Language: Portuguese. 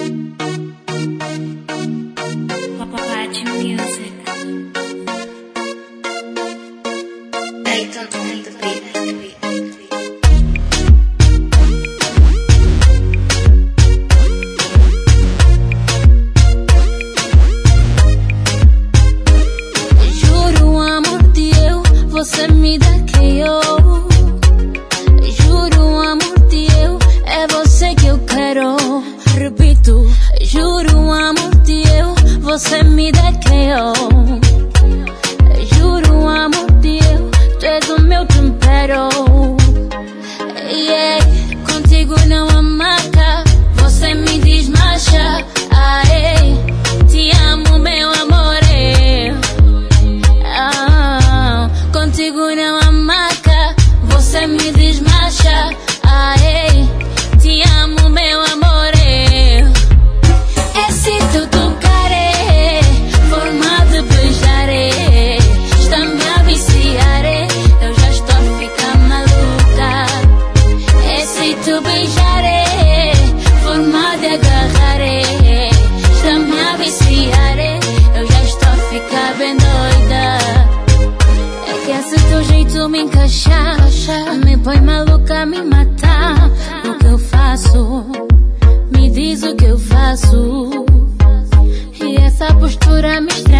Paparazzi Music. Dayton on the beat. Você me daqueou. Juro, amor de eu, é você que eu quero. Repito, juro, amor de eu, você me daqueou. Juro, amor de eu, tu és o meu tempero. Yeah. Contigo não há marca, você me desmancha. Aê, te amo, meu amor. Contigo não há marca, você me desmancha. Aê, te amo, meu amor. Esse teu tocar é forma de beijar, está-me a viciar, eu já estou a ficar maluca. Esse teu beijar é forma de agarrar, está-me a viciar, eu já estou a ficar bem doida. Que esse teu jeito me encaixar, me põe maluca, me matar. O que eu faço? Me diz o que eu faço. E essa postura me estressa.